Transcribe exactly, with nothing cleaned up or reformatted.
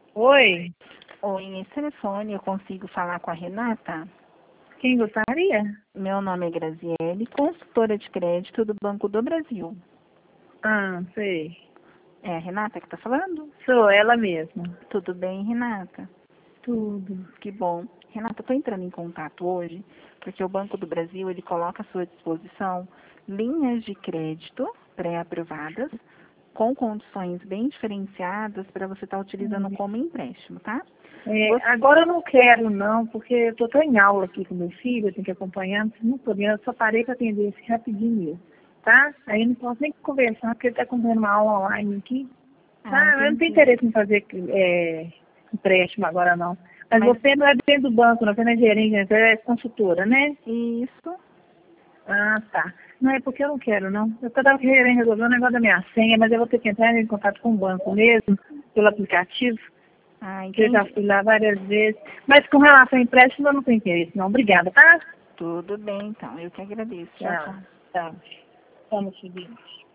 Oi, Oi, nesse telefone eu consigo falar com a Renata? quem gostaria? Meu nome é Graziele, consultora de crédito do Banco do Brasil. Ah, sei. É a Renata que está falando? Sou ela mesma. Tudo bem, Renata? Tudo. Que bom. Renata, estou entrando em contato hoje porque o Banco do Brasil ele coloca à sua disposição linhas de crédito pré-aprovadas com condições bem diferenciadas para você estar utilizando Hum. como empréstimo, tá? É, Você... agora eu não quero não, porque eu tô, tô em aula aqui com meu filho, eu tenho que acompanhar, não tô podendo, eu só parei para atender esse rapidinho mesmo, tá? Aí eu não posso nem conversar, porque ele tá acompanhando uma aula online aqui, Ah, tá? Eu não tenho entendi. interesse em fazer é, empréstimo agora não. Mas Mas você não é dentro do banco, não, você não é gerente, você é consultora, né? isso... Ah, tá. Não é porque eu não quero, não. Eu estava querendo resolver o negócio da minha senha, mas eu vou ter que entrar em contato com o banco mesmo, pelo aplicativo, Ah, que eu já entendi. fui lá várias vezes. Mas com relação ao empréstimo, eu não tenho interesse, não. Obrigada, tá? Tudo bem, então. Eu que agradeço. Tchau, Tchau. tchau. Tá. Vamos seguir.